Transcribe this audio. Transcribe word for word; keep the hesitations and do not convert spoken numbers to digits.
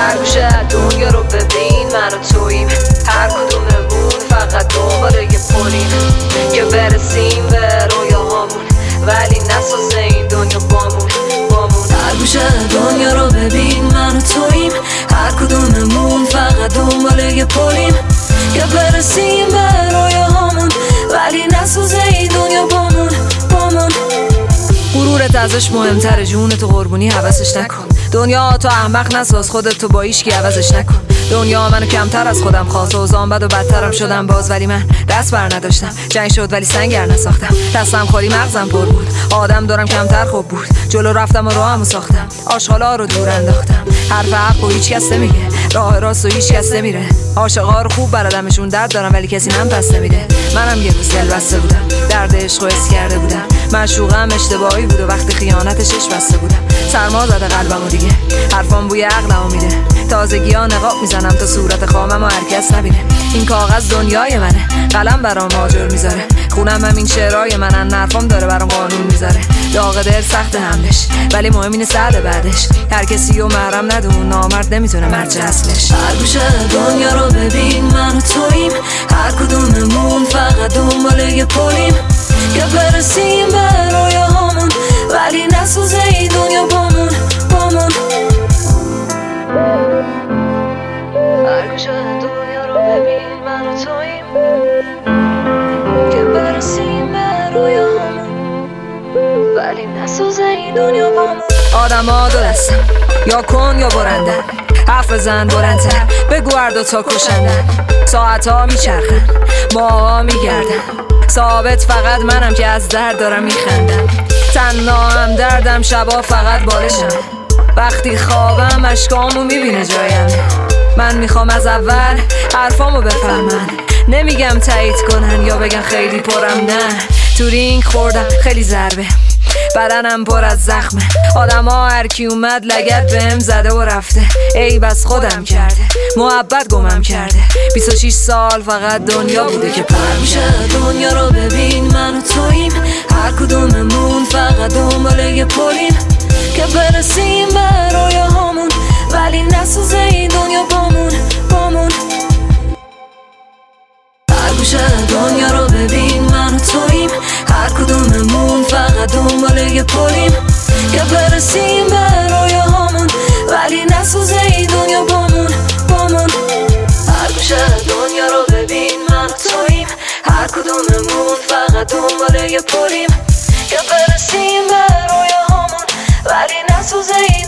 هر گوشه دنیا رو ببین من و توییم، هر کدوممون فقط دنبال یه پلیم که برسیم به رویاهامون، ولی نسازه این دنیا بامون بامون. هر گوشه دنیا رو ببین من و توییم، هر کدوممون فقط دنبال یه پلیم که برسیم به رویاهامون، ولی نسازه این دنیا بامون بامون. غرورت ازش مهمتره، جونتو قربونی حواسش نکن. دنیا تو احمق نساز، خودت تو با هیچکی عوضش نکن. دنیا منو کمتر از خودم خواست، اوضاعم بد و بدترم شدم باز، ولی من دست بر نداشتم. جنگ شد ولی سنگر نساختم، دستم خالی مغزم پر بود. آدم دارم کمتر خوب بود، جلو رفتم و راهمو ساختم. آشغالا رو دور انداختم، حرف حق و هیچ کس نمیگه، راه راست و هیچ کس نمیره. عاشقا رو خوب بلدمشون، درد دارم ولی کسی من پس نمیده. منم یه روز دل بسته بودم، درد عشق و حس کرده بودم. معشوقم اشتباهی بود و وقتی خیانتش اش بسته بودم. سرما زده قلبمو دیگه، حرفام بوی عقلمو میده. تازگی ها نقاب میزنم تا صورت خامم و هر کس نبینه. این کاغذ دنیای منه، قلم برام آجر میذاره. خونم هم این شعرهای منن، حرفام داره برام قانون میذاره. داغ دل سخت حملش، ولی مهم اینه سهل بعدش. هر کسی رو محرم ندون، نامرد نمیتونه مرج اصلش. هر گوشه دنیا رو ببین من و توییم، هر کدوممون فقط دنبال یه پلیم که برسیم به رویاهامون، ولی نسازه این دنیا بامون بامون. هر گوشه دنیا رو ببین من و توییم که برسیم به رویاهامون، ولی نسازه این دنیا بامون. آدم ها دو دستم، یا کن یا برندن. حرف بزن بلندتر، بگو هر دوتا کشندن. ساعت ها میچرخن، ماها میگردن، ثابت فقط منم که از درد دارم میخندم. تنها هم دردم، شبا فقط بالشم. وقتی خوابم اشکامو میبینه جایم. من میخوام از اول حرفامو بفهمن، نمیگم تایید کنن یا بگن خیلی پرم، نه. تو رینگ خوردم خیلی ضربه، بدنم پر از زخمه. آدم ها هرکی اومد لگد بهم زده و رفته. ای بس خودم کرده، محبت گمم کرده. بیست و شش سال فقط دنیا بوده که پر میشه. دنیا رو ببین من و توییم، هر کدوممون فقط دنبال یه پلیم که برسیم به رویاهامون، ولی نسازه این دنیا بامون بامون. هر گوشه دنیا رو ببین من و توییم، هر کدوممون فقط دنبال یه پلیم که برسیم به رویاهامون، ولی نسازه این دنیا بامون بامون. هر گوشه دنیا رو ببین من و توییم، هر کدوممون فقط دنبال یه پلیم که برسیم به رویاهامون، ولی نسازه این